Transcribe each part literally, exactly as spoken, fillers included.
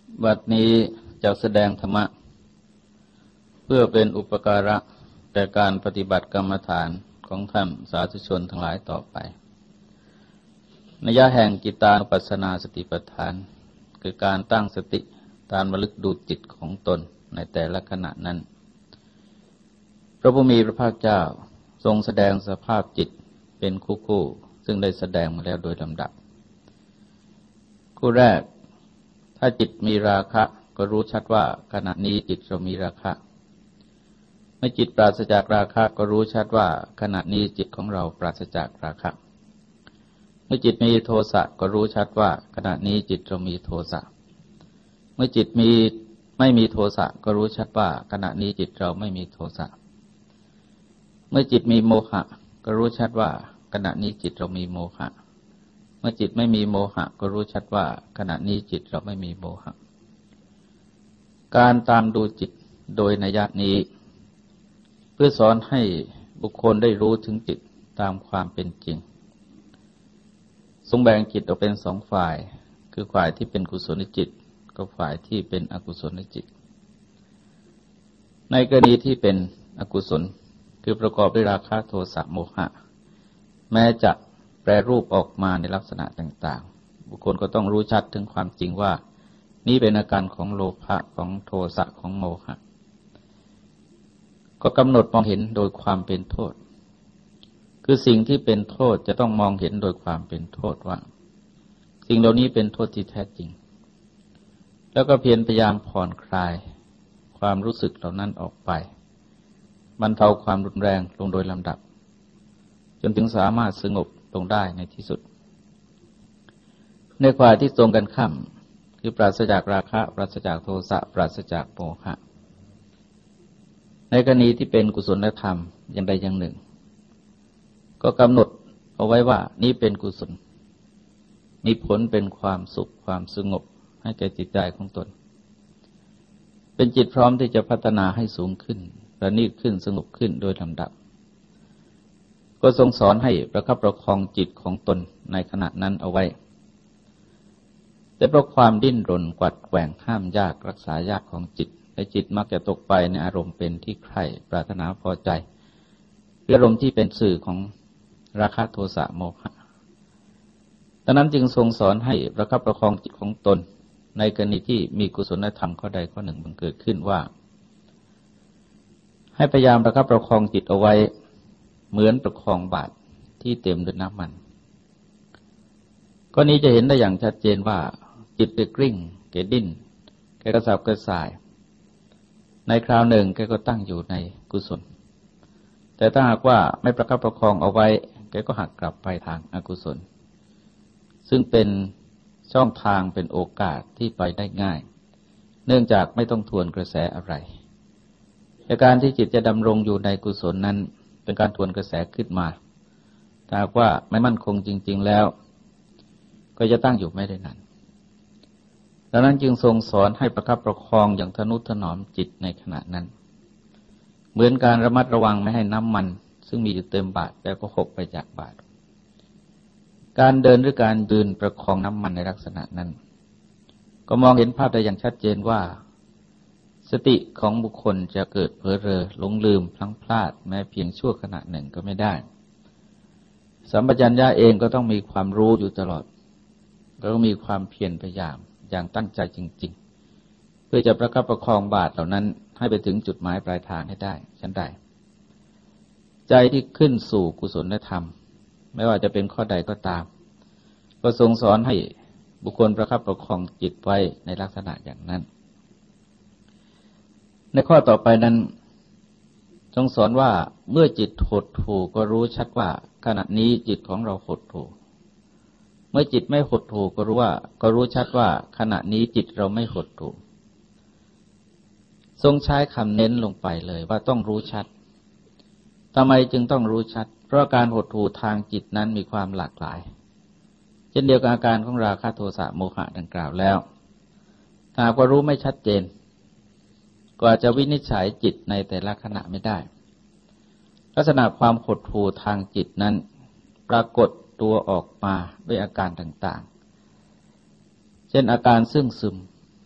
บัดนี้จะแสดงธรรมะเพื่อเป็นอุปการะแก่การปฏิบัติกรรมฐานของท่านสาธุชนทั้งหลายต่อไปนัยยะแห่งจิตตานุปัสสนาสติปัฏฐานคือการตั้งสติตามระลึกดูจิตของตนในแต่ละขณะนั้นพระผู้มีพระภาคเจ้าทรงแสดงสภาพจิตเป็นคู่ๆซึ่งได้แสดงมาแล้วโดยลำดับคู่แรกถ้าจิตมีราคะก็รู้ชัดว่าขณะนี้จิตเรามีราคะเมื่อจิตปราศจากราคะก็รู้ชัดว่าขณะนี้จิตของเราปราศจากราคะเมื่อจิตมีโทสะก็รู้ชัดว่าขณะนี้จิตเรามีโทสะเมื่อจิตมีไม่มีโทสะก็รู้ชัดว่าขณะนี้จิตเราไม่มีโทสะเมื่อจิตมีโมหะก็รู้ชัดว่าขณะนี้จิตเรามีโมหะเมื่อจิตไม่มีโมหะก็รู้ชัดว่าขณะนี้จิตเราไม่มีโมหะการตามดูจิตโดยนัยยะนี้เพื่อสอนให้บุคคลได้รู้ถึงจิตตามความเป็นจริงทรงแบ่งจิตออกเป็นสองฝ่ายคือฝ่ายที่เป็นกุศลจิตกับฝ่ายที่เป็นอกุศลจิตในกรณีที่เป็นอกุศลคือประกอบด้วยราคะโทสะโมหะแม้จะแปรรูปออกมาในลักษณะต่างๆบุคคลก็ต้องรู้ชัดถึงความจริงว่านี่เป็นอาการของโลภะของโทสะของโมหะก็กำหนดมองเห็นโดยความเป็นโทษคือสิ่งที่เป็นโทษจะต้องมองเห็นโดยความเป็นโทษว่าสิ่งเหล่านี้เป็นโทษที่แท้จริงแล้วก็เพียรพยายามผ่อนคลายความรู้สึกเหล่านั้นออกไปบรรเทาความรุนแรงลงโดยลำดับจนถึงสามารถสงบลงได้ในที่สุดในฝ่ายที่ตรงกันข้ามคือปราศจากราคะปราศจากโทสะปราศจากโมหะในกรณีที่เป็นกุศลธรรมอย่างใดอย่างหนึ่งก็กำหนดเอาไว้ว่านี้เป็นกุศลมีผลเป็นความสุขความสงบให้แก่จิตใจของตนเป็นจิตพร้อมที่จะพัฒนาให้สูงขึ้นประณีตขึ้นสงบขึ้นโดยลำดับก็ทรงสอนให้ประคับประคองจิตของตนในขณะนั้นเอาไว้แต่เพราะความดิ้นรนกวัดแกว่งห้ามยากรักษายากของจิตและจิตมักจะตกไปในอารมณ์เป็นที่ใคร่ปรารถนาพอใจอารมณ์ที่เป็นสื่อของราคะโทสะโมหะดังนั้นจึงทรงสอนให้ประคับประคองจิตของตนในกรณีที่มีกุศลธรรมข้อใดข้อหนึ่งบังเกิดขึ้นว่าให้พยายามประคับประคองจิตเอาไว้เหมือนประคองบาตรที่เต็มด้วยน้ำมันข้อนี้จะเห็นได้อย่างชัดเจนว่าจิตแกกลิ้งแกดิ้นแกกระสับกระส่ายในคราวหนึ่งแกก็ตั้งอยู่ในกุศลแต่ถ้าหากว่าไม่ประคับประคองเอาไว้แกก็หักกลับไปทางอกุศลซึ่งเป็นช่องทางเป็นโอกาสที่ไปได้ง่ายเนื่องจากไม่ต้องทวนกระแสอะไรแต่การที่จิตจะดำรงอยู่ในกุศลนั้นเป็นการทวนกระแสขึ้นมาถ้าหากว่าไม่มั่นคงจริงๆแล้วก็จะตั้งอยู่ไม่ได้นานดังนั้นจึงทรงสอนให้ประคับประคองอย่างทนุถนอมจิตในขณะนั้นเหมือนการระมัดระวังไม่ให้น้ำมันซึ่งมีอยู่เต็มบาตรแล้วก็หกไปจากบาตรการเดินหรือการยืนประคองน้ำมันในลักษณะนั้นก็มองเห็นภาพได้อย่างชัดเจนว่าสติของบุคคลจะเกิดเผลอเรอหลงลืมพลั้งพลาดแม้เพียงชั่วขณะหนึ่งก็ไม่ได้สัมปชัญญะเองก็ต้องมีความรู้อยู่ตลอดก็ต้องมีความเพียรพยายามอย่างตั้งใจจริงๆเพื่อจะประคับประคองบาตรเหล่านั้นให้ไปถึงจุดหมายปลายทางให้ได้ฉันได้ใจที่ขึ้นสู่กุศลธรรมไม่ว่าจะเป็นข้อใดก็ตามก็ทรงสอนให้บุคคลประคับประคองจิตไว้ในลักษณะอย่างนั้นในข้อต่อไปนั้นทรงสอนว่าเมื่อจิตหดหู่ก็รู้ชัดว่าขณะนี้จิตของเราหดหู่เมื่อจิตไม่หดหู่ก็รู้ว่าก็รู้ชัดว่าขณะนี้จิตเราไม่หดหู่ทรงใช้คำเน้นลงไปเลยว่าต้องรู้ชัดทำไมจึงต้องรู้ชัดเพราะการหดหู่ทางจิตนั้นมีความหลากหลายเช่นเดียวกับอาการของราคะโทสะโมหะดังกล่าวแล้วถ้าหากว่ารู้ไม่ชัดเจนก็อาจจะวินิจฉัยจิตในแต่ละขณะไม่ได้ลักษณะความหดหู่ทางจิตนั้นปรากฏตัวออกมาด้วยอาการต่างๆเช่นอาการซึ่งซึม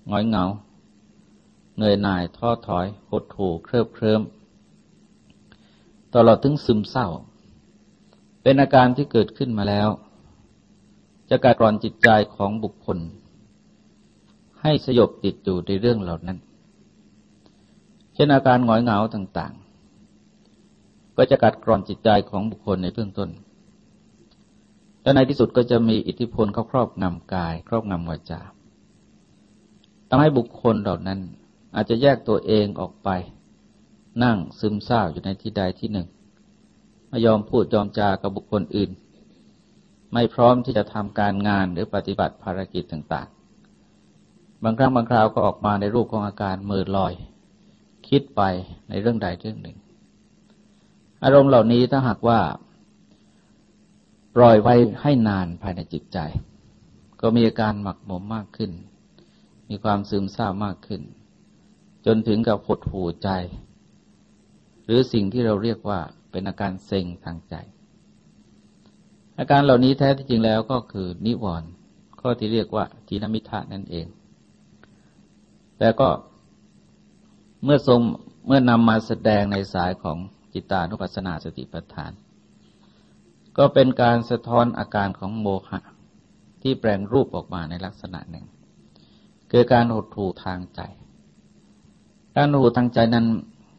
หงอยเหงาเหนื่อยหน่ายท้อถอยหดหู่เคลิบเคลิ้มตลอดถึงซึมเศร้าเป็นอาการที่เกิดขึ้นมาแล้วจะกัดกร่อนจิตใจของบุคคลให้สยบติดอยู่ในเรื่องเหล่านั้นเช่นอาการหงอยเหงาต่างๆก็จะกัดกร่อนจิตใจของบุคคลในเบื้องต้นและในที่สุดก็จะมีอิทธิพลเข้าครอบงำกายครอบงำวาจาทำให้บุคคลเหล่านั้นอาจจะแยกตัวเองออกไปนั่งซึมเศร้าอยู่ในที่ใดที่หนึ่งไม่ยอมพูดยอมจากับบุคคลอื่นไม่พร้อมที่จะทำการงานหรือปฏิบัติภารกิจต่างๆบางครั้งบางคราวก็ออกมาในรูปของอาการเหม่อลอยคิดไปในเรื่องใดเรื่องหนึ่งอารมณ์เหล่านี้ถ้าหากว่าปล่อยไว้ให้นานภายในจิตใจก็มีอาการหมักหมมมากขึ้นมีความซึมเศร้ามากขึ้นจนถึงกับหดหู่ใจหรือสิ่งที่เราเรียกว่าเป็นอาการเซ็งทางใจอาการเหล่านี้แท้ที่จริงแล้วก็คือนิวรณ์ข้อที่เรียกว่าทีนมิทะนั่นเองแต่ก็เมื่อทรงเมื่อนำมาแสดงในสายของจิตตานุปัสสนาสติปัฏฐานก็เป็นการสะท้อนอาการของโมหะที่แปลงรูปออกมาในลักษณะหนึ่งคือการหดหู่ทางใจการหดหู่ทางใจนั้น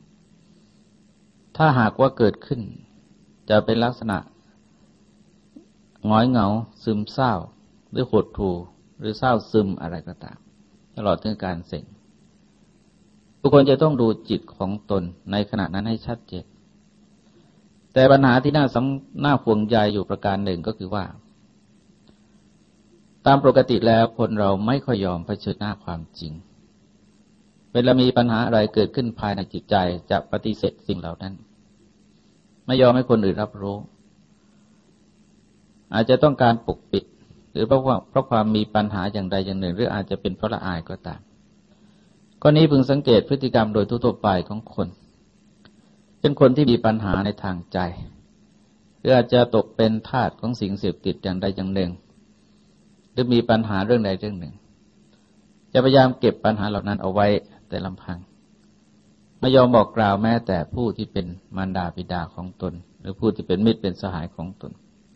ถ้าหากว่าเกิดขึ้นจะเป็นลักษณะหงอยเหงาซึมเศร้าหรือหดหู่หรือเศร้าซึมอะไรก็ตามตลอดถึงการเซ็งทุกคนจะต้องดูจิตของตนในขณะนั้นให้ชัดเจนแต่ปัญหาที่น่าสำน่าห่วงใยอยู่ประการหนึ่งก็คือว่าตามปกติแล้วคนเราไม่ค่อยยอมเผชิญหน้าความจริงเวลามีปัญหาอะไรเกิดขึ้นภายในจิตใจจะปฏิเสธสิ่งเหล่านั้นไม่ยอมให้คนอื่นรับรู้อาจจะต้องการปกปิดหรือเพราะว่าเพราะความมีปัญหาอย่างใดอย่างหนึ่งหรืออาจจะเป็นเพราะละอายก็ตามข้อนี้พึงสังเกตพฤติกรรมโดยทั่วไปของคนเป็นคนที่มีปัญหาในทางใจหรืออาจจะตกเป็นทาสของสิ่งเสพติดอย่างใดอย่างหนึ่งหรือมีปัญหาเรื่องใดเรื่องหนึ่งจะพยายามเก็บปัญหาเหล่านั้นเอาไว้แต่ลำพังไม่ยอมบอกกล่าวแม้แต่ผู้ที่เป็นมารดาบิดาของตนหรือผู้ที่เป็นมิตรเป็นสหายของตน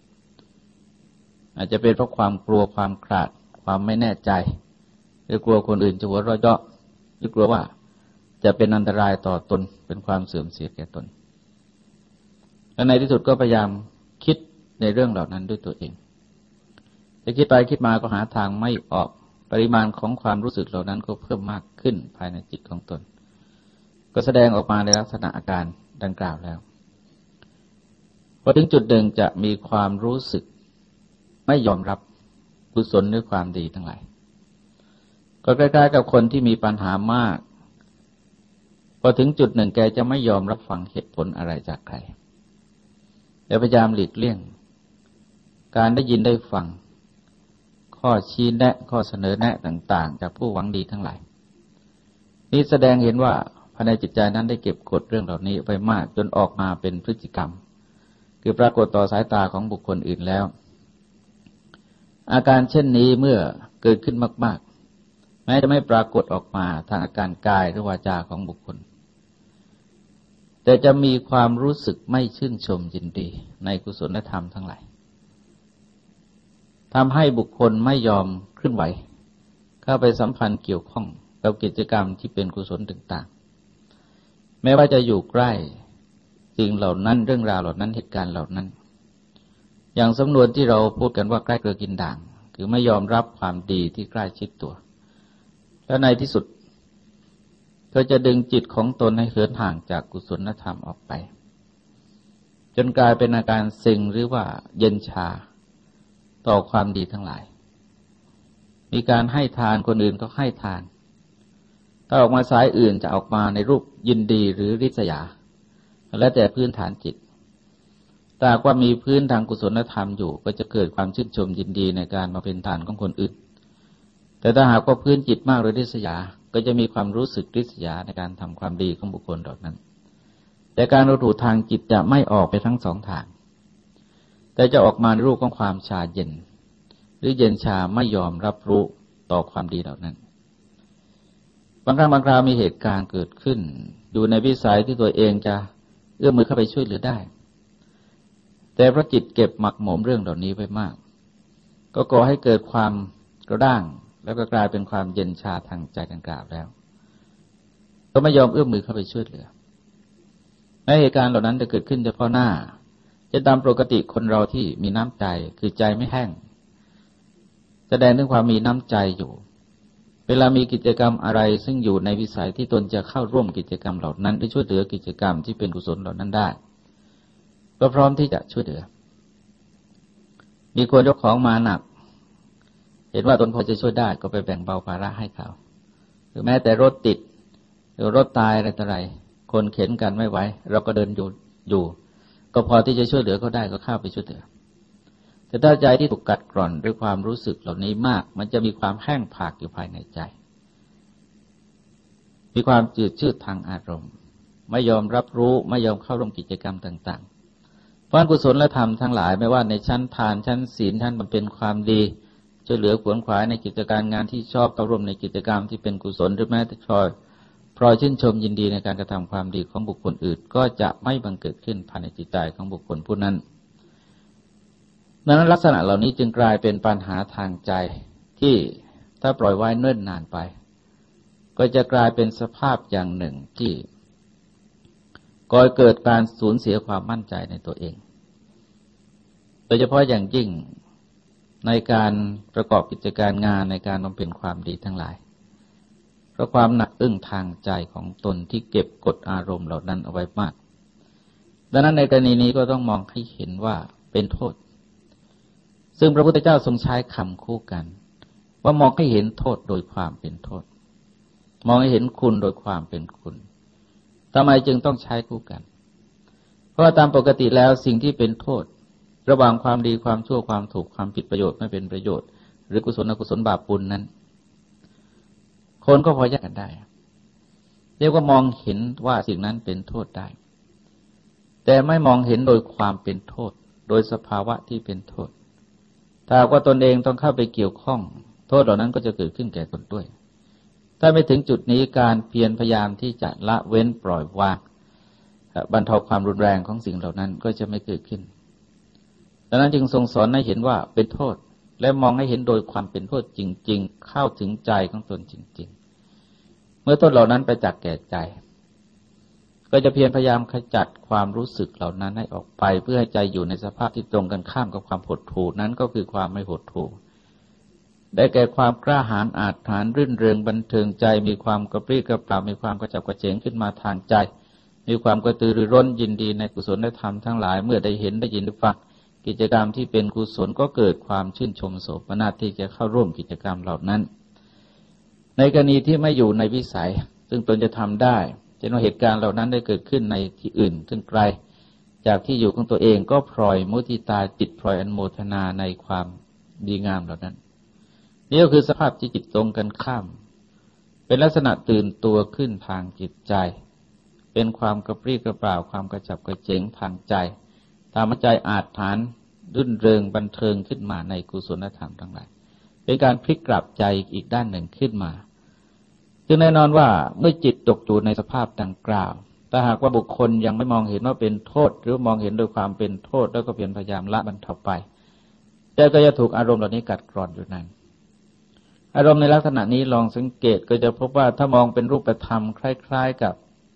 อาจจะเป็นเพราะความกลัวความขลาดความไม่แน่ใจหรือกลัวคนอื่นจะหัวเราะเยาะหรือกลัวว่าจะเป็นอันตรายต่อตนเป็นความเสื่อมเสียแก่ตนและในที่สุดก็พยายามคิดในเรื่องเหล่านั้นด้วยตัวเองแต่คิดไปคิดมาก็หาทางไม่ออกปริมาณของความรู้สึกเหล่านั้นก็เพิ่มมากขึ้นภายในจิตของตนก็แสดงออกมาในลักษณะอาการดังกล่าวแล้วพอถึงจุดหนึ่งจะมีความรู้สึกไม่ยอมรับกุศลหรือความดีทั้งหลายก็ใกล้ๆกับคนที่มีปัญหามากพอถึงจุดหนึ่งแกจะไม่ยอมรับฟังเหตุผลอะไรจากใครแต่พยายามหลีกเลี่ยงการได้ยินได้ฟังข้อชี้แนะข้อเสนอแนะต่างๆจากผู้หวังดีทั้งหลายนี้แสดงเห็นว่าภายในจิตใจนั้นได้เก็บกดเรื่องเหล่านี้ไว้มากจนออกมาเป็นพฤติกรรมคือปรากฏต่อสายตาของบุคคลอื่นแล้วอาการเช่นนี้เมื่อเกิดขึ้นมากๆแม้จะไม่ปรากฏออกมาทางอาการกายหรือวาจาของบุคคลแต่จะมีความรู้สึกไม่ชื่นชมยินดีในกุศลธรรมทั้งหลายทำให้บุคคลไม่ยอมเคลื่อนไหวเข้าไปสัมพันธ์เกี่ยวข้องกับกิจกรรมที่เป็นกุศลต่างๆแม้ว่าจะอยู่ใกล้สิ่งเหล่านั้นเรื่องราวเหล่านั้นเหตุการณ์เหล่านั้นอย่างสำนวนที่เราพูดกันว่าใกล้เกลือกินด่างคือไม่ยอมรับความดีที่ใกล้ชิดตัวและในที่สุดก็จะดึงจิตของตนให้เหินห่างจากกุศลธรรมออกไปจนกลายเป็นอาการเซ็งหรือว่าเย็นชาต่อความดีทั้งหลายมีการให้ทานคนอื่นก็ให้ทานถ้าออกมาสายอื่นจะออกมาในรูปยินดีหรือริษยาแล้วแต่พื้นฐานจิตถ้าว่ามีพื้นทางกุศลธรรมอยู่ก็จะเกิดความชื่นชมยินดีในการมาเป็นทานของคนอื่นแต่ถ้าหากว่าพื้นจิตมากหรือริษยาก็จะมีความรู้สึกริษยาในการทำความดีของบุคคลเหล่านั้นแต่การรู้ถูกทางจิตจะไม่ออกไปทั้งสองทางแต่จะออกมาในรูปของความชาเย็นหรือเย็นชาไม่ยอมรับรู้ต่อความดีเหล่านั้นบางครั้งบางคราวมีเหตุการณ์เกิดขึ้นอยู่ในวิสัยที่ตัวเองจะเอื้อมมือเข้าไปช่วยเหลือได้แต่เพราะจิตเก็บหมักหมมเรื่องเหล่านี้ไว้มากก็ก่อให้เกิดความกระด้างแล้วก็กลายเป็นความเย็นชาทางใจดังกล่าวแล้วก็ไม่ยอมเอื้อมมือเข้าไปช่วยเหลือในเหตุการณ์เหล่านั้นจะเกิดขึ้นเฉพาะหน้าจะตามปกติคนเราที่มีน้ำใจคือใจไม่แห้งแสดงถึงความมีน้ำใจอยู่เวลามีกิจกรรมอะไรซึ่งอยู่ในวิสัยที่ตนจะเข้าร่วมกิจกรรมเหล่านั้นหรือช่วยเหลือกิจกรรมที่เป็นกุศลเหล่านั้นได้ก็พร้อมที่จะช่วยเหลือมีคนยกของมาหนักเห็นว่าตนพอจะช่วยได้ก็ไปแบ่งเบาภาระให้เขาหรือแม้แต่รถติดหรือรถตายอะไรต่ออะไรคนเข็นกันไม่ไหวเราก็เดินอยู่อยู่ก็พอที่จะช่วยเหลือเขาได้ก็เข้าไปช่วยเหลือแต่ถ้าใจที่ถูกกัดกร่อนด้วยความรู้สึกเหล่านี้มากมันจะมีความแห้งผากอยู่ภายในใจมีความจืดชืดทางอารมณ์ไม่ยอมรับรู้ไม่ยอมเข้าร่วมกิจกรรมต่างๆเพราะกุศลและธรรมทั้งหลายไม่ว่าในชั้นทานชั้นศีลท่านมันเป็นความดีช่วยเหลือขวนขวายในกิจการงานที่ชอบเข้าร่วมในกิจกรรมที่เป็นกุศลหรือแม้แต่พลอยพลอยชื่นชมยินดีในการกระทำความดีของบุคคลอื่นก็จะไม่บังเกิดขึ้นภายในจิตใจของบุคคลผู้นั้นดังนั้นลักษณะเหล่านี้จึงกลายเป็นปัญหาทางใจที่ถ้าปล่อยไว้เนิ่นนานไปก็จะกลายเป็นสภาพอย่างหนึ่งที่ก่อเกิดการสูญเสียความมั่นใจในตัวเองโดยเฉพาะอย่างยิ่งในการประกอบกิจการงานในการบำเพ็ญความดีทั้งหลายเพราะความหนักอึ้งทางใจของตนที่เก็บกดอารมณ์เหล่านั้นเอาไว้มากดังนั้นในกรณีนี้ก็ต้องมองให้เห็นว่าเป็นโทษซึ่งพระพุทธเจ้าทรงใช้คำคู่กันว่ามองให้เห็นโทษโดยความเป็นโทษมองให้เห็นคุณโดยความเป็นคุณทำไมจึงต้องใช้คู่กันเพราะว่าตามปกติแล้วสิ่งที่เป็นโทษระหว่างความดีความชั่วความถูกความผิดประโยชน์ไม่เป็นประโยชน์หรือกุศลอกุศลบาปบุญนั้นคนก็พอแยกกันได้เรียกว่ามองเห็นว่าสิ่งนั้นเป็นโทษได้แต่ไม่มองเห็นโดยความเป็นโทษโดยสภาวะที่เป็นโทษถ้าว่าตนเองต้องเข้าไปเกี่ยวข้องโทษเหล่านั้นก็จะเกิดขึ้นแก่ตนด้วยถ้าไม่ถึงจุดนี้การเพียรพยายามที่จะละเว้นปล่อยวางบรรเทาความรุนแรงของสิ่งเหล่านั้นก็จะไม่เกิดขึ้นดังนั้นจึงทรงสอนให้เห็นว่าเป็นโทษและมองให้เห็นโดยความเป็นโทษจริงๆเข้าถึงใจของตนจริงๆเมื่อโทษเหล่านั้นไปจักแก่ใจก็จะเพียรพยายามขจัดความรู้สึกเหล่านั้นให้ออกไปเพื่อให้ใจอยู่ในสภาพที่ตรงกันข้ามกับความหดหู่นั้นก็คือความไม่หดหู่ได้แก่ความกล้าหาญอาจฐานรื่นเริงบันเทิงใจมีความกระปรี้กระเปร่ามีความกระฉับกระเฉงขึ้นมาทางใจมีความกระตือรือร้นยินดีในกุศลธรรมทั้งหลายเมื่อได้เห็นได้ยินได้ฟังกิจกรรมที่เป็นกุศลก็เกิดความชื่นชมโสมนัสที่จะเข้าร่วมกิจกรรมเหล่านั้นในกรณีที่ไม่อยู่ในวิสัยซึ่งตนจะทำได้เช่นว่าเหตุการณ์เหล่านั้นได้เกิดขึ้นในที่อื่นซึ่งไกลจากที่อยู่ของตัวเองก็พลอยมุทิตาจิตพลอยอนุโมทนาในความดีงามเหล่านั้นนี่ก็คือสภาพที่จิตตรงกันข้ามเป็นลักษณะตื่นตัวขึ้นทางจิตใจเป็นความกระปรี้กระเปร่าความกระฉับกระเฉงทางใจทำให้ใจอาจฐานรื่นเริงบันเทิงขึ้นมาในกุศลธรรมทั้งหลายเป็นการพลิกกลับใจอีกด้านหนึ่งขึ้นมาจึงแน่นอนว่าเมื่อจิตตกอยู่ในสภาพดังกล่าวถ้าหากว่าบุคคลยังไม่มองเห็นว่าเป็นโทษหรือมองเห็นโดยความเป็นโทษแล้วก็เพียรพยายามละบรรเทาไปใจก็จะถูกอารมณ์เหล่านี้กัดกร่อนอยู่นั้นอารมณ์ในลักษณะนี้ลองสังเกตก็จะพบว่าถ้ามองเป็นรูปธรรมคล้ายๆกับ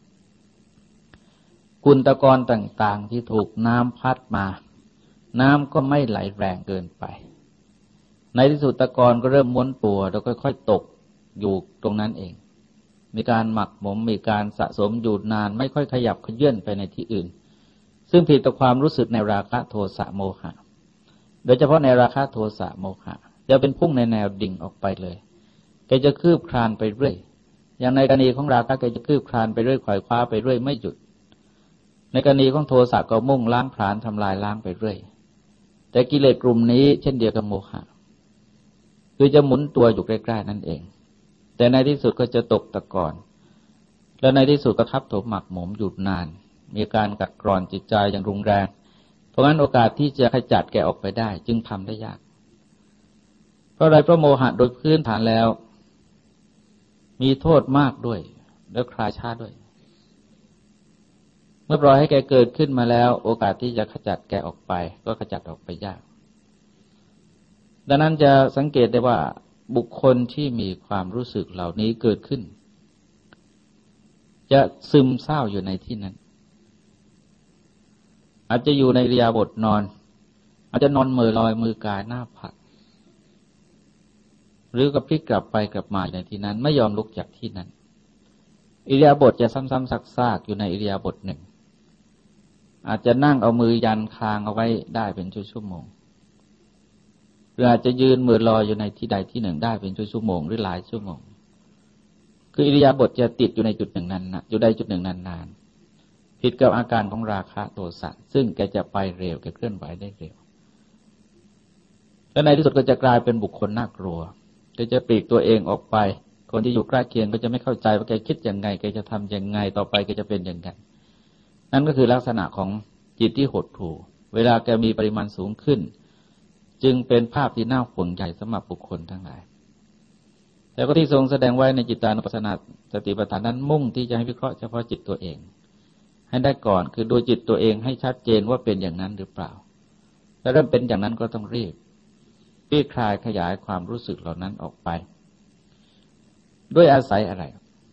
กุลตะกอนต่างๆที่ถูกน้ำพัดมาน้ำก็ไม่ไหลแรงเกินไปในที่สุดตะกอนก็เริ่มม้วนตัวแล้วค่อยๆตกอยู่ตรงนั้นเองมีการหมักหมมมีการสะสมอยู่นานไม่ค่อยขยับขยื่นไปในที่อื่นซึ่งผิดต่อความรู้สึกในราคะโทสะโมหะโดยเฉพาะในราคะโทสะโมหะจะเป็นพุ่งในแนวดิ่งออกไปเลยแกจะคืบคลานไปเรื่อยอย่างในกรณีของราคะแกจะคืบคลานไปเรื่อยไขว่คว้าไปเรื่อยไม่หยุดในกรณีของโทสะก็มุ่งล้างผลาญทำลายล้างไปเรื่อยแต่กิเลสกลุ่มนี้เช่นเดียวกับโมหะคือจะหมุนตัวอยู่ใกล้ๆนั่นเองแต่ในที่สุดก็จะตกตะกอนและในที่สุดก็ทับถมหมักหมมอยู่นานมีการกัดกร่อนจิตใจอย่างรุนแรงเพราะงั้นโอกาสที่จะขจัดแกออกไปได้จึงทำได้ยากเพราะอะไรเพราะโมหะโดยพื้นฐานแล้วมีโทษมากด้วยและคลายช้าด้วยเมื่อปล่อยให้แกเกิดขึ้นมาแล้วโอกาสที่จะขจัดแกออกไปก็ขจัดออกไปยากดังนั้นจะสังเกตได้ว่าบุคคลที่มีความรู้สึกเหล่านี้เกิดขึ้นจะซึมเศร้าอยู่ในที่นั้นอาจจะอยู่ในอิริยาบถนอนอาจจะนอนเหม่อลอยมือกายหน้าผากหรือก็พลิกกลับไปกลับมาในที่นั้นไม่ยอมลุกจากที่นั้นอิริยาบถจะซ้ำๆซากๆอยู่ในอิริยาบถหนึ่งอาจจะนั่งเอามือยันคางเอาไว้ได้เป็นชั่วโมงหรืออาจจะยืนเหม่อลอยอยู่ในที่ใดที่หนึ่งได้เป็นชั่วโมงหรือหลายชั่วโมงคืออิริยาบถจะติดอยู่ในจุดหนึ่งนั้นนะอยู่ในจุดหนึ่งนานๆผิดกับอาการของราคะโทสะซึ่งแกจะไปเร็วแกเคลื่อนไหวได้เร็วและในที่สุดก็จะกลายเป็นบุคคลน่ากลัวก็จะปลีกตัวเองออกไปคนที่อยู่ใกล้เคียงก็จะไม่เข้าใจว่าแกคิดยังไงแกจะทำยังไงต่อไปแกจะเป็นยังไงนั่นก็คือลักษณะของจิตที่หดหู่เวลาแกมีปริมาณสูงขึ้นจึงเป็นภาพที่น่าห่วงใยสำหรับบุคคลทั้งหลายแต่ก็ที่ทรงแสดงไว้ในจิตานุปัสสนาสติปัฏฐานนั้นมุ่งที่จะให้วิเคราะห์เฉพาะจิตตัวเองให้ได้ก่อนคือดูจิตตัวเองให้ชัดเจนว่าเป็นอย่างนั้นหรือเปล่าและถ้าเป็นอย่างนั้นก็ต้องรีบคลี่คลายขยายความรู้สึกเหล่านั้นออกไปด้วยอาศัยอะไร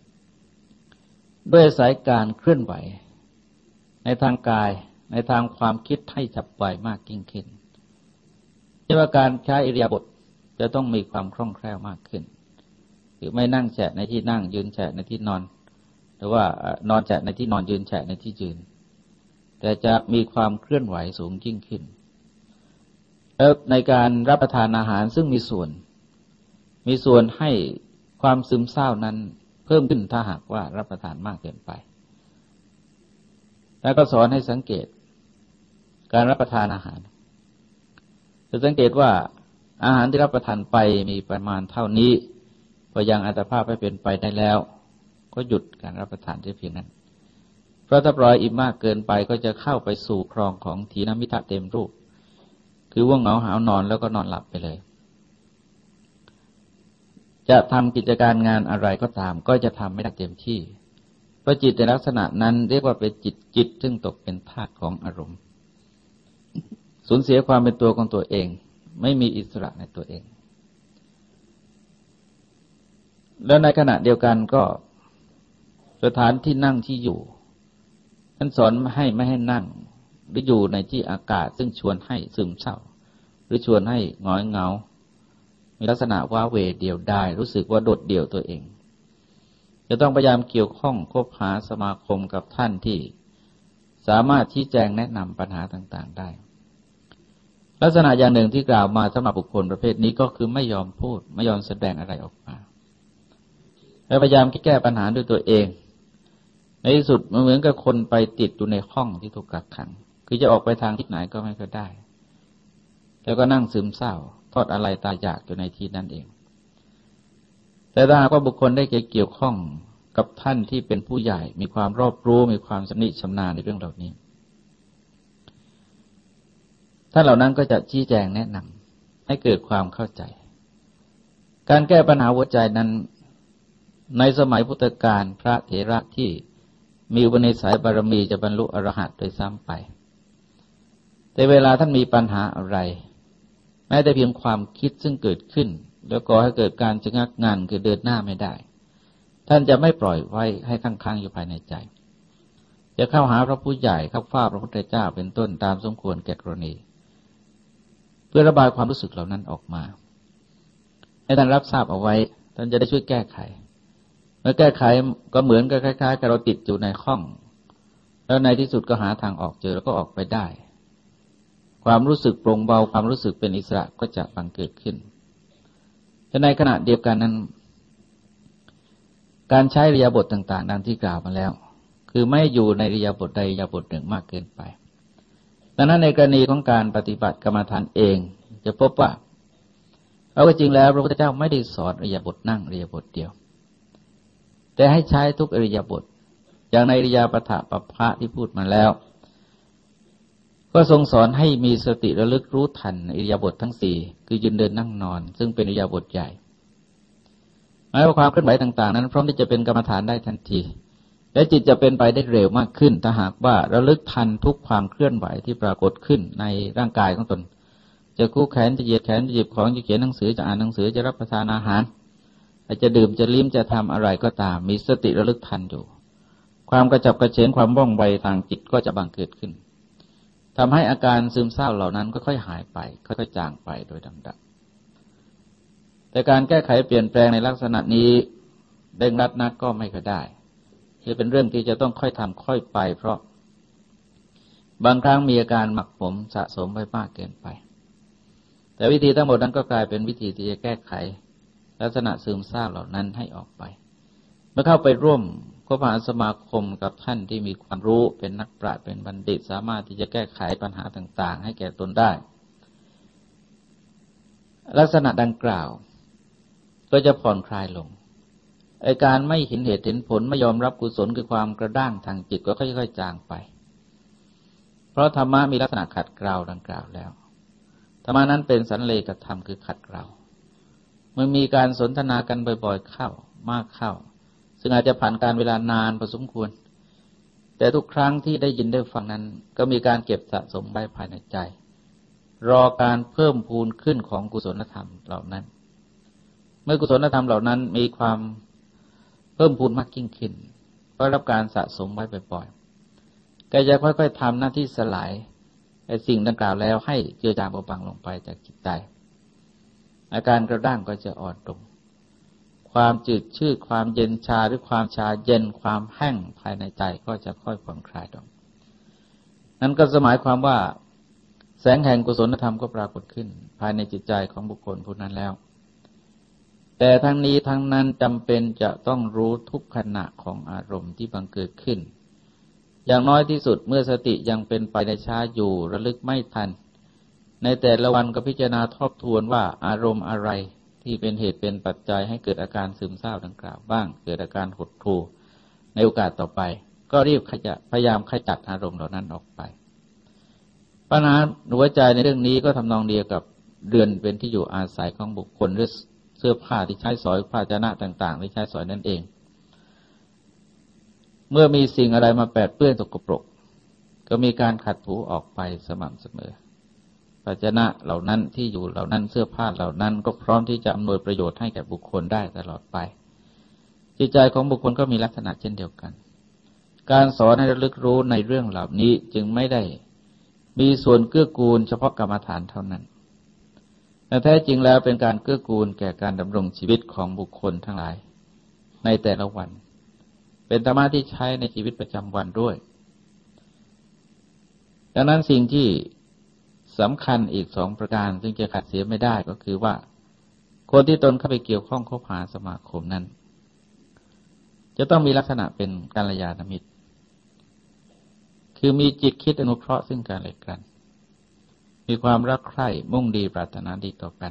ด้วยอาศัยการเคลื่อนไหวในทางกายในทางความคิดให้ฉับไวมากยิ่งขึ้นที่ว่าการใช้อิริยาบถจะต้องมีความคล่องแคล่วมากขึ้นคือไม่นั่งแฉะในที่นั่งยืนแฉะในที่นอนหรือว่านอนแฉะในที่นอนยืนแฉะในที่ยืนแต่จะมีความเคลื่อนไหวสูงยิ่งขึ้นในการรับประทานอาหารซึ่งมีส่วนมีส่วนให้ความซึมเศร้านั้นเพิ่มขึ้นถ้าหากว่ารับประทานมากเกินไปแล้วก็สอนให้สังเกตการรับประทานอาหารจะสังเกตว่าอาหารที่รับประทานไปมีประมาณเท่านี้พอยังอัตภาพให้เป็นไปได้แล้วก็หยุดการรับประทานเพียงนั้นเพราะถ้าปล่อยอิ่มมากเกินไปก็จะเข้าไปสู่ครองของถีนมิทะเต็มรูปคือว่างเหงาหาวนอนแล้วก็นอนหลับไปเลยจะทำกิจการงานอะไรก็ตามก็จะทำไม่ได้เต็มที่เพราะจิตในลักษณะนั้นเรียกว่าเป็นจิตจิตซึ่งตกเป็นทาสของอารมณ์สูญเสียความเป็นตัวของตัวเองไม่มีอิสระในตัวเองแล้วในขณะเดียวกันก็สถานที่นั่งที่อยู่ท่านสอนให้ไม่ให้นั่งหรืออยู่ในที่อากาศซึ่งชวนให้ซึมเศร้าหรือชวนให้หงอยเหงามีลักษณะว้าเหวเดี่ยวดายรู้สึกว่าโดดเดี่ยวตัวเองจะต้องพยายามเกี่ยวข้องคบหาสมาคมกับท่านที่สามารถชี้แจงแนะนำปัญหาต่างๆได้ลักษณะอย่างหนึ่งที่กล่าวมาสำหรับบุคคลประเภทนี้ก็คือไม่ยอมพูดไม่ยอมแสดงอะไรออกมาและพยายามแก้ปัญหาด้วยตัวเองในที่สุดมันเหมือนกับคนไปติดอยู่ในห้องที่ถูกกักขังคือจะออกไปทางทิศไหนก็ไม่ก็ได้แล้วก็นั่งซึมเศร้าทอดอะไรตายอยากอยู่ในที่นั้นเองแต่ถ้าหากว่าบุคคลได้เกี่ยวข้องกับท่านที่เป็นผู้ใหญ่มีความรอบรู้มีความชำนิชำนาญในเรื่องเหล่านี้ท่านเหล่านั้นก็จะชี้แจงแนะนำให้เกิดความเข้าใจการแก้ปัญหาหัวใจนั้นในสมัยพุทธกาลพระเถระที่มีอุปนิสัยบารมีจะบรรลุอรหัตโดยซ้ำไปแต่เวลาท่านมีปัญหาอะไรแม้แต่เพียงความคิดซึ่งเกิดขึ้นแล้วก่อให้เกิดการชะงักงันคือเดินหน้าไม่ได้ท่านจะไม่ปล่อยไว้ให้ค้างๆอยู่ภายในใจจะเข้าหาพระผู้ใหญ่เข้าเฝ้าพระพุทธเจ้าเป็นต้นตามสมควรแก่กรณีเพื่อระบายความรู้สึกเหล่านั้นออกมาให้ท่านรับทราบเอาไว้ท่านจะได้ช่วยแก้ไขเมื่อแก้ไขก็เหมือนกับคล้ายๆกับเราติดอยู่ในห้องแล้วในที่สุดก็หาทางออกเจอแล้วก็ออกไปได้ความรู้สึกโปร่งเบาความรู้สึกเป็นอิสระก็จะบังเกิดขึ้นแต่ในขณะเดียวกันนั้นการใช้อิริยาบถต่างๆดังที่กล่าวมาแล้วคือไม่อยู่ในอิริยาบถใดอิริยาบถหนึ่งมากเกินไปดังนั้นในกรณีของการปฏิบัติกรรมฐานเองจะพบว่าเอาจริงแล้วพระพุทธเจ้าไม่ได้สอนอิริยาบถนั่งอิริยาบถเดียวแต่ให้ใช้ทุกอิริยาบถอย่างในอิริยาบถปัปพะที่พูดมาแล้วก็ทรงสอนให้มีสติระลึกรู้ทันอิริยาบถทั้งสี่คือยืนเดินนั่งนอนซึ่งเป็นอิริยาบถใหญ่หมายว่าความเคลื่อนไหวต่างๆนั้นพร้อมที่จะเป็นกรรมฐานได้ทันทีและจิตจะเป็นไปได้เร็วมากขึ้นถ้าหากว่าระลึกทันทุกความเคลื่อนไหวที่ปรากฏขึ้นในร่างกายของตนจะคู่แขนจะเหยียดแขนจะหยิบของจะเขียนหนังสือจะอ่านหนังสือจะรับประทานอาหารจะดื่มจะลิ้มจะทำอะไรก็ตามมีสติระลึกทันอยู่ความกระจับกระเฉงความว่องไวทางจิตก็จะบังเกิดขึ้นทำให้อาการซึมเศร้าเหล่านั้นก็ค่อยหายไปค่อยๆจางไปโดยลำดับแต่การแก้ไขเปลี่ยนแปลงในลักษณะนี้เร่งรัดนักก็ไม่ค่อยได้จะเป็นเรื่องที่จะต้องค่อยทำค่อยไปเพราะบางครั้งมีอาการหมักหมมสะสมไว้มากเกินไปแต่วิธีทั้งหมดนั้นก็กลายเป็นวิธีที่จะแก้ไขลักษณะซึมเศร้าเหล่านั้นให้ออกไปเมื่อเข้าไปร่วมคบหาสมาคมกับท่านที่มีความรู้เป็นนักปราชญ์เป็นบัณฑิตสามารถที่จะแก้ไขปัญหาต่างๆให้แก่ตนได้ลักษณะดังกล่าวก็จะผ่อนคลายลงไอ้การไม่เห็นเหตุเห็นผลไม่ยอมรับกุศลคือความกระด้างทางจิตก็ค่อยๆจางไปเพราะธรรมะมีลักษณะขัดเกลาดังกล่าวแล้วธรรมะนั้นเป็นสันเลขธรรมคือขัดเกลาเมื่อมีการสนทนากันบ่อยๆเข้ามากเข้าซึ่งอาจจะผ่านการเวลานานพอสมควรแต่ทุกครั้งที่ได้ยินได้ฟังนั้นก็มีการเก็บสะสมไว้ภายในใจรอการเพิ่มพูนขึ้นของกุศลธรรมเหล่านั้นเมื่อกุศลธรรมเหล่านั้นมีความเพิ่มพูนมากยิ่งขึ้นเพราะรับการสะสมไว้บ่อยๆก็จะค่อยๆทำหน้าที่สลายไอ้สิ่งดังกล่าวแล้วให้เจือจางเบาบางลงไปจากจิตใจอาการกระด้างก็จะอ่อนลงความจืดชืดความเย็นชาหรือความชาเย็นความแห้งภายในใจก็จะค่อยผ่อนคลายลงนั้นก็หมายความว่าแสงแห่งกุศลธรรมก็ปรากฏขึ้นภายในจิตใจของบุคคลผู้นั้นแล้วแต่ทั้งนี้ทั้งนั้นจำเป็นจะต้องรู้ทุกขณะของอารมณ์ที่บังเกิดขึ้นอย่างน้อยที่สุดเมื่อสติยังเป็นไปในช้าอยู่ระลึกไม่ทันในแต่ละวันก็พิจารณาทบทวนว่าอารมณ์อะไรที่เป็นเหตุเป็นปัจจัยให้เกิดอาการซึมเศร้าดังกล่าวบ้างเกิดอาการหดหู่ในโอกาสต่อไปก็รีบขยับพยายามขจัดอารมณ์เหล่านั้นออกไปปัญหาหัวใจในเรื่องนี้ก็ทำนองเดียวกับเรือนเป็นที่อยู่อาศัยของบุคคลหรือเสื้อผ้าที่ใช้สอยภาชนะต่างๆที่ใช้สอยนั่นเองเมื่อมีสิ่งอะไรมาแปดเปื้อนสกปรกก็มีการขัดถูออกไปสม่ำเสมอภาชนะเหล่านั้นที่อยู่เหล่านั้นเสื้อผ้าเหล่านั้นก็พร้อมที่จะอำนวยประโยชน์ให้แก่บุคคลได้ตลอดไปจิตใจของบุคคลก็มีลักษณะเช่นเดียวกันการสอนให้ระลึกรู้ในเรื่องเหล่านี้จึงไม่ได้มีส่วนเกื้อกูลเฉพาะกรรมฐานเท่านั้นแต่แท้จริงแล้วเป็นการเกื้อกูลแก่การดำรงชีวิตของบุคคลทั้งหลายในแต่ละวันเป็นธรรมะที่ใช้ในชีวิตประจำวันด้วยดังนั้นสิ่งที่สำคัญอีกสองประการซึ่งจะขาดเสียไม่ได้ก็คือว่าคนที่ตนเข้าไปเกี่ยวข้องคบหาสมาคมนั้นจะต้องมีลักษณะเป็นกัลยาณมิตรคือมีจิตคิดอนุเคราะห์ซึ่งกันและกันมีความรักใคร่มุ่งดีปรารถนาดีต่อกัน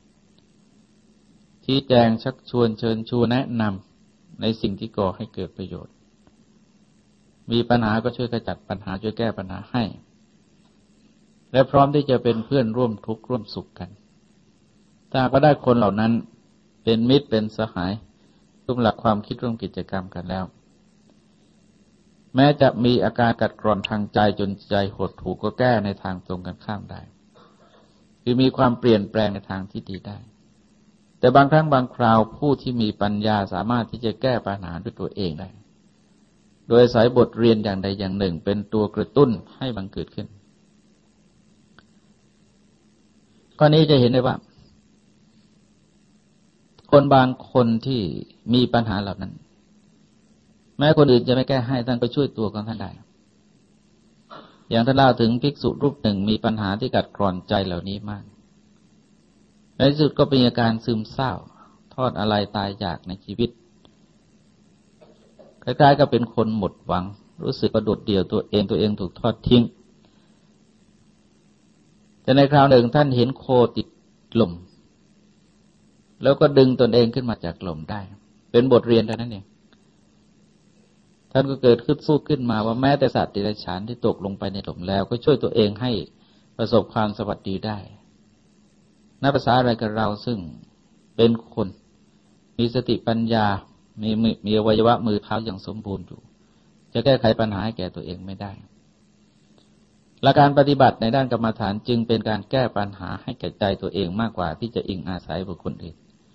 ชี้แจงชักชวนเชิญชวนแนะนำในสิ่งที่ก่อให้เกิดประโยชน์มีปัญหาก็ช่วยขจัดปัญหาช่วยแก้ปัญหาให้และพร้อมที่จะเป็นเพื่อนร่วมทุกข์ร่วมสุขกันถ้าก็ได้คนเหล่านั้นเป็นมิตรเป็นสหายร่วมหลักความคิดร่วมกิจกรรมกันแล้วแม้จะมีอาการกัดกร่อนทางใจจนใจหดหู่ก็แก้ในทางตรงกันข้ามได้คือมีความเปลี่ยนแปลงในทางที่ดีได้แต่บางครั้งบางคราวผู้ที่มีปัญญาสามารถที่จะแก้ปัญหาด้วยตัวเองได้โดยอาศัยบทเรียนอย่างใดอย่างหนึ่งเป็นตัวกระตุ้นให้บังเกิดขึ้นข้อนี้จะเห็นได้ว่าคนบางคนที่มีปัญหาเหล่านั้นแม้คนอื่นจะไม่แก้ให้ท่านก็ช่วยตัวของท่านได้อย่างท่านเล่าถึงภิกษุรูปหนึ่งมีปัญหาที่กัดกร่อนใจเหล่านี้มากในที่สุดก็เป็นอาการซึมเศร้าทอดอาลัยตายอยากในชีวิตคล้ายๆกับเป็นคนหมดหวังรู้สึกว่าโดดเดี่ยวตัวเองตัวเองถูกทอดทิ้งแต่ในคราวหนึ่งท่านเห็นโคติดลมแล้วก็ดึงตนเองขึ้นมาจากลมได้เป็นบทเรียนเท่านั้นเองท่านก็เกิดขึ้นสู้ขึ้นมาว่าแม้แต่สัตว์เดรัจฉานที่ตกลงไปในหลุมแล้วก็ช่วยตัวเองให้ประสบความสวัสดีได้นับภาษาอะไรกับเราซึ่งเป็นคนมีสติปัญญามีมีอวัยวะมือเท้าอย่างสมบูรณ์อยู่จะแก้ไขปัญหาให้แก่ตัวเองไม่ได้หลักการปฏิบัติในด้านกรรมฐานจึงเป็นการแก้ปัญหาให้แก่ใจตัวเองมากกว่าที่จะอิงอาศัยบุคคลอื่น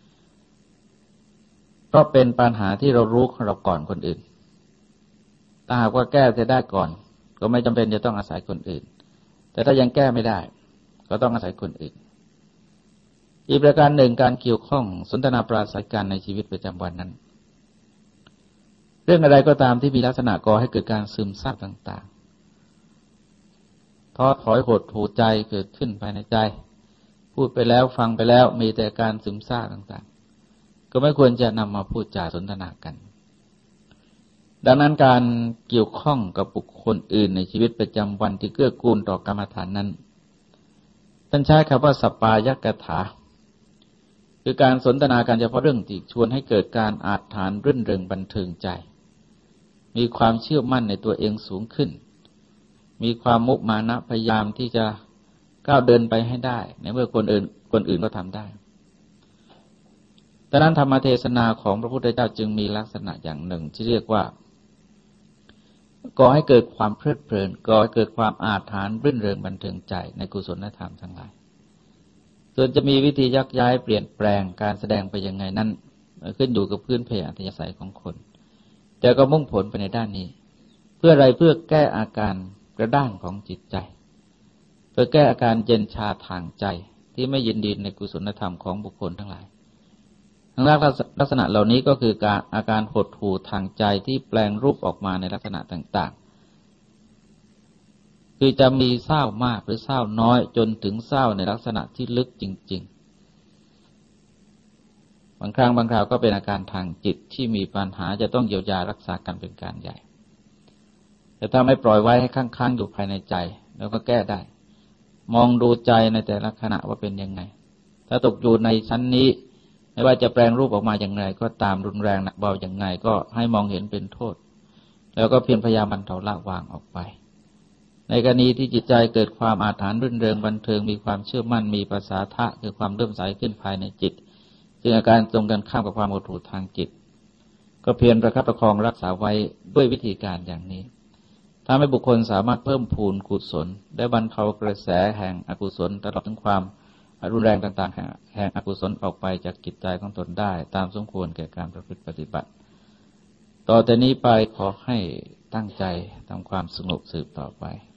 เพราะเป็นปัญหาที่เรารู้ของเราก่อนคนอื่นถ้าหากว่าแก้จะได้ก่อนก็ไม่จำเป็นจะต้องอาศัยคนอื่นแต่ถ้ายังแก้ไม่ได้ก็ต้องอาศัยคนอื่นอีกประการหนึ่งการเกี่ยวข้องสนทนาปราศัยกันในชีวิตประจำวันนั้นเรื่องอะไรก็ตามที่มีลักษณะก่อให้เกิดการซึมซาบต่างๆท้อถอยหดหู่ใจเกิดขึ้นภายในใจพูดไปแล้วฟังไปแล้วมีแต่การซึมซาบต่างๆก็ไม่ควรจะนำมาพูดจาสนทนากันดังนั้นการเกี่ยวข้องกับบุคคลอื่นในชีวิตประจำวันที่เกื้อกูลต่อกรรมฐานนั้นท่านใช้คำว่าสัปปายกถาคือการสนทนากันเฉพาะเรื่องที่ชวนให้เกิดการอาถรรพ์รื่นเริงบันเทิงใจมีความเชื่อมั่นในตัวเองสูงขึ้นมีความมุมานะพยายามที่จะก้าวเดินไปให้ได้ในเมื่อคนอื่นคนอื่นก็ทำได้ดังนั้นธรรมเทศนาของพระพุทธเจ้าจึงมีลักษณะอย่างหนึ่งที่เรียกว่าก่อให้เกิดความเพลิดเพลินก่อให้เกิดความอาถรรพ์รื่นเริงบันเทิงใจในกุศลธรรมทั้งหลายส่วนจะมีวิธียักย้ายเปลี่ยนแปลงการแสดงไปยังไงนั้นขึ้นอยู่กับพื้นเพอัธยาศัยของคนแต่ก็มุ่งผลไปในด้านนี้เพื่ออะไรเพื่อแก้อาการกระด้างของจิตใจเพื่อแก้อาการเย็นชาทางใจที่ไม่ยินดีในกุศลธรรมของบุคคลทั้งหลายทั้งลักษณะเหล่านี้ก็คือการอาการหดหู่ทางใจที่แปลงรูปออกมาในลักษณะต่างๆคือจะมีเศร้ามากหรือเศร้าน้อยจนถึงเศร้าในลักษณะที่ลึกจริงๆบางครั้งบางคราวก็เป็นอาการทางจิตที่มีปัญหาจะต้องเยียวยารักษากันเป็นการใหญ่แต่ถ้าไม่ปล่อยไว้ให้ค้างๆอยู่ภายในใจแล้วก็แก้ได้มองดูใจในแต่ละขณะว่าเป็นยังไงถ้าตกอยู่ในชั้นนี้ไม่ว่าจะแปลงรูปออกมาอย่างไรก็ตามรุนแรงหนักเบาอย่างไงก็ให้มองเห็นเป็นโทษแล้วก็เพียรพยายามบรรเทาละวางออกไปในกรณีที่จิตใจเกิดความอาถรรพ์รื่นเริงบันเทิงมีความเชื่อมั่นมีภาษาทะคือความเลื่อมใสขึ้นภายในจิตจึงอาการตรงกันข้ามกับความหดหู่ทางจิตก็เพียรประคับประคองรักษาไว้ด้วยวิธีการอย่างนี้ทำให้บุคคลสามารถเพิ่มพูนกุศลได้บรรเทากระแสแห่งอกุศลตลอดถึงความรุนแรงต่างๆแห่งอกุศลออกไปจากจิตใจของตนได้ตามสมควรแก่การประพฤติปฏิบัติต่อแต่นี้ไปขอให้ตั้งใจทำความสงบสืบต่อไป